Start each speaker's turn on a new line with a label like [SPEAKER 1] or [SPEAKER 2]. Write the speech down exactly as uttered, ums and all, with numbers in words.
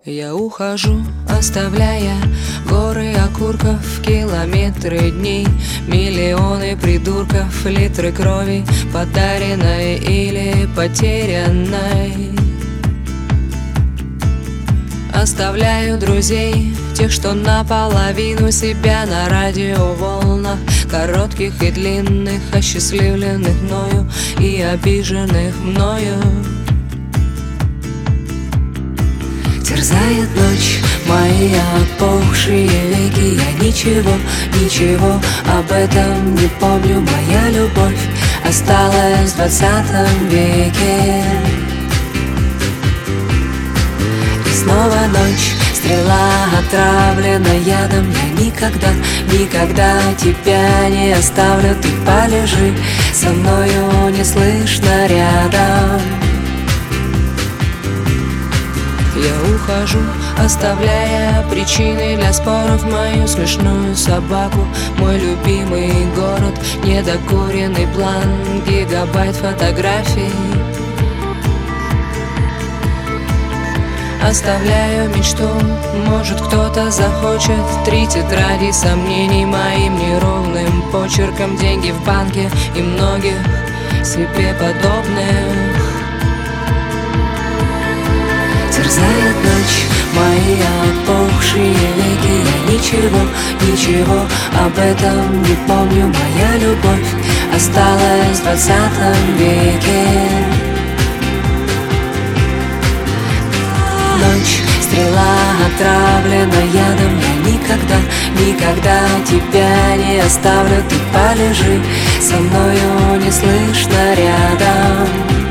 [SPEAKER 1] Я ухожу, оставляя горы окурков, километры дней, миллионы придурков, литры крови, подаренной или потерянной. Оставляю друзей, тех, что наполовину себя на радиоволнах, коротких и длинных, осчастливленных мною и обиженных мною. Терзает ночь мои опухшие веки. Я ничего, ничего об этом не помню. Моя любовь осталась в двадцатом веке. И снова ночь, стрела отравлена ядом. Я никогда, никогда тебя не оставлю. Ты полежи со мною неслышно рядом. Я ухожу, оставляя причины для споров, мою смешную собаку, мой любимый город, недокуренный план, гигабайт фотографий. Оставляю мечту, может кто-то захочет три тетради сомнений моим неровным почерком, деньги в банке и многих себе подобных. Терзает ночь мои опухшие веки. Я ничего, ничего об этом не помню. Моя любовь осталась в двадцатом веке. Ночь, стрела отравлена ядом. Я никогда, никогда тебя не оставлю. Ты полежи со мною неслышно рядом.